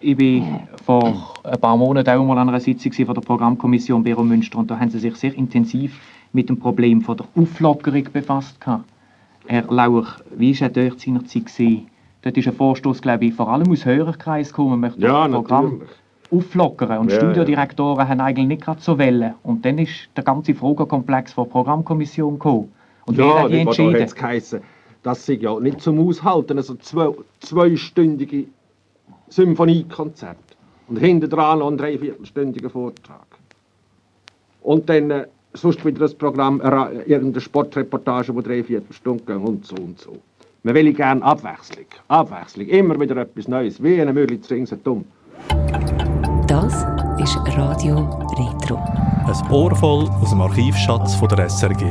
Ich war vor ein paar Monaten auch mal an einer Sitzung von der Programmkommission Büro Münster und da haben sie sich sehr intensiv mit dem Problem von der Auflockerung befasst. Herr Lauer, wie war dort seinerzeit? Dort ist ein Vorstoß, glaube ich, vor allem aus Hörerkreis gekommen. Man möchte das Programm natürlich auflockern. Und Studiodirektoren haben eigentlich nicht gerade so wollen. Und dann ist der ganze Fragenkomplex von der Programmkommission gekommen. Und wer hat die entschieden? Das sei ja nicht zum Aushalten, also zweistündige Symphoniekonzert. Und hinten dran noch einen 3/4-stündigen Vortrag. Und dann sonst wieder das Programm, irgendeine Sportreportage, die 3/4 Stunden gehen und so und so. Man will gerne Abwechslung. Abwechslung. Immer wieder etwas Neues. Wie eine Mühle zu ringsherum. Das ist Radio Retro. Ein Ohr voll aus dem Archivschatz von der SRG.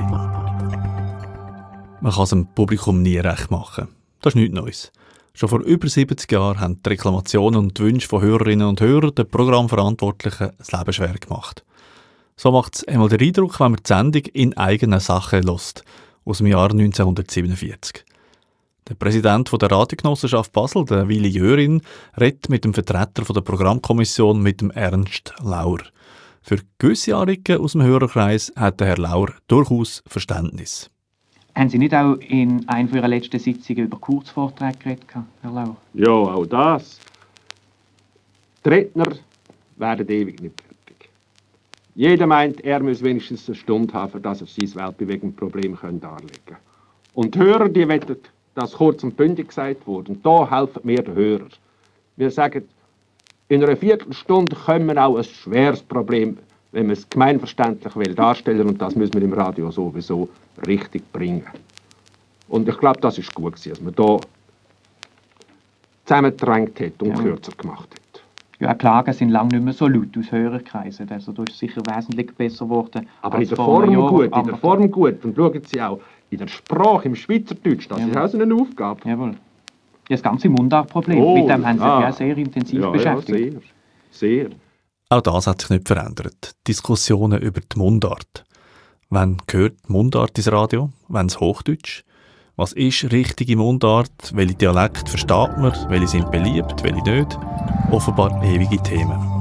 Man kann es dem Publikum nie recht machen. Das ist nichts Neues. Schon vor über 70 Jahren haben die Reklamationen und die Wünsche von Hörerinnen und Hörern den Programmverantwortlichen das Leben schwer gemacht. So macht es einmal den Eindruck, wenn man die Sendung in eigener Sache hört, aus dem Jahr 1947. Der Präsident der Radiogenossenschaft Basel, der Willi Jörin, redet mit dem Vertreter der Programmkommission, mit dem Ernst Lauer. Für gewisse Anliegen aus dem Hörerkreis hat der Herr Lauer durchaus Verständnis. Haben Sie nicht auch in einer Ihrer letzten Sitzungen über Kurzvorträge geredet, Herr Lauer? Ja, auch das. Die Redner werden ewig nicht fertig. Jeder meint, er muss wenigstens eine Stunde haben, für das er sein Weltbewegungsproblem darlegen kann. Und die Hörer, die wollen, dass kurz und bündig gesagt wurde. Und da helfen wir den Hörer. Wir sagen, in einer Viertelstunde können wir auch ein schweres Problem, wenn man es gemeinverständlich will, darstellen, und das müssen wir im Radio sowieso richtig bringen. Und ich glaube, das ist gut gewesen, dass man da zusammengedrängt hat und kürzer gemacht hat. Ja, Klagen sind lange nicht mehr so laut aus Hörerkreisen. Also da ist es sicher wesentlich besser geworden. Aber in der Form gut, in der Form gut. Und schauen Sie auch, in der Sprache, im Schweizerdeutsch, das ist auch so eine Aufgabe. Jawohl. Das ganze Mundartproblem, mit dem haben Sie sich ja sehr intensiv beschäftigt. Ja, sehr. Auch das hat sich nicht verändert. Diskussionen über die Mundart. Wann gehört die Mundart ins Radio? Wann das Hochdeutsch? Was ist richtige Mundart? Welche Dialekte versteht man? Welche sind beliebt? Welche nicht? Offenbar ewige Themen.